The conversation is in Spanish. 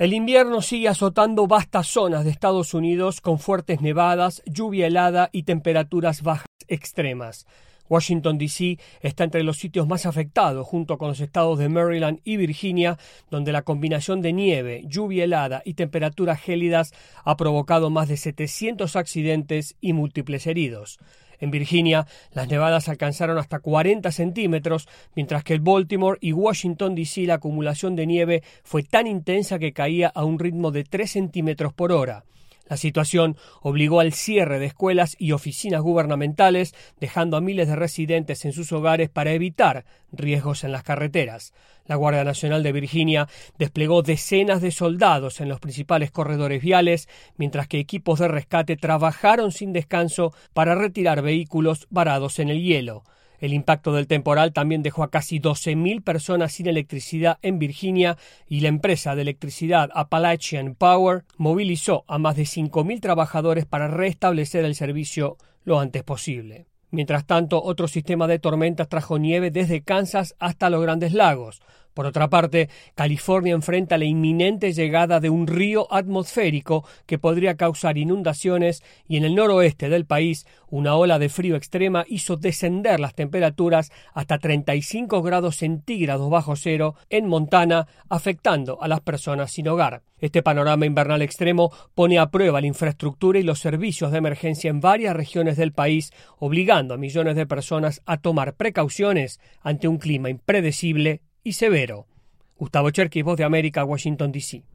El invierno sigue azotando vastas zonas de Estados Unidos con fuertes nevadas, lluvia helada y temperaturas bajas extremas. Washington, D.C. está entre los sitios más afectados, junto con los estados de Maryland y Virginia, donde la combinación de nieve, lluvia helada y temperaturas gélidas ha provocado más de 700 accidentes y múltiples heridos. En Virginia, las nevadas alcanzaron hasta 40 centímetros, mientras que en Baltimore y Washington, D.C. la acumulación de nieve fue tan intensa que caía a un ritmo de 3 centímetros por hora. La situación obligó al cierre de escuelas y oficinas gubernamentales, dejando a miles de residentes en sus hogares para evitar riesgos en las carreteras. La Guardia Nacional de Virginia desplegó decenas de soldados en los principales corredores viales, mientras que equipos de rescate trabajaron sin descanso para retirar vehículos varados en el hielo. El impacto del temporal también dejó a casi 12.000 personas sin electricidad en Virginia y la empresa de electricidad Appalachian Power movilizó a más de 5.000 trabajadores para restablecer el servicio lo antes posible. Mientras tanto, otro sistema de tormentas trajo nieve desde Kansas hasta los Grandes Lagos. Por otra parte, California enfrenta la inminente llegada de un río atmosférico que podría causar inundaciones y en el noroeste del país una ola de frío extrema hizo descender las temperaturas hasta 35 grados centígrados bajo cero en Montana, afectando a las personas sin hogar. Este panorama invernal extremo pone a prueba la infraestructura y los servicios de emergencia en varias regiones del país, obligando a millones de personas a tomar precauciones ante un clima impredecible y severo. Gustavo Cherkis, Voz de América, Washington, D.C.